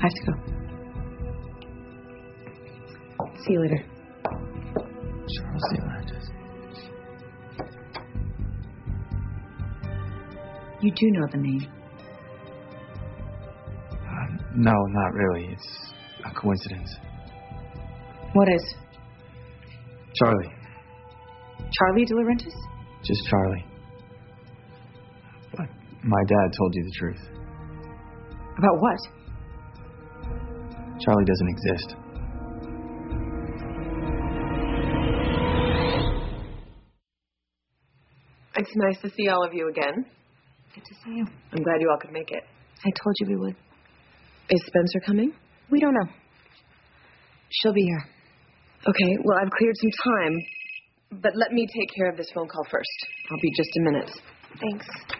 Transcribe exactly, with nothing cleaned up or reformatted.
have to go. See you later. Charles De Laurentiis. You do know the name. Uh, no, not really. It's a coincidence. What is? Charlie. Charlie De Laurentiis? Just Charlie. But my dad told you the truth. About what? Charlie doesn't exist. It's nice to see all of you again. Good to see you. I'm glad you all could make it. I told you we would. Is Spencer coming? We don't know. She'll be here. Okay, well, I've cleared some time, but let me take care of this phone call first. I'll be just a minute. Thanks.